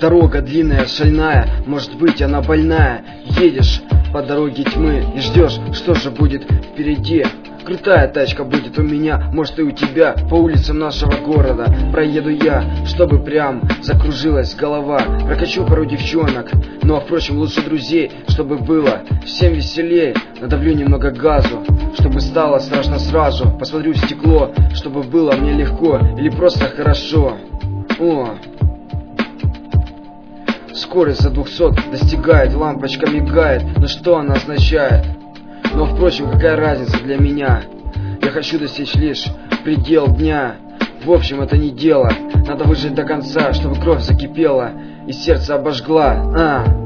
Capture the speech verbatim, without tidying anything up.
Дорога длинная, шальная, может быть она больная. Едешь по дороге тьмы и ждешь, что же будет впереди. Крутая тачка будет у меня, может и у тебя. По улицам нашего города проеду я, чтобы прям закружилась голова. Прокачу пару девчонок, ну а впрочем лучше друзей, чтобы было всем веселей. Надавлю немного газу, чтобы стало страшно сразу. Посмотрю в стекло, чтобы было мне легко или просто хорошо. О! Скорость за двухсот достигает, лампочка мигает. Но что она означает? Но впрочем, какая разница для меня? Я хочу достичь лишь предел дня. В общем, это не дело. Надо выжить до конца, чтобы кровь закипела и сердце обожгла. А!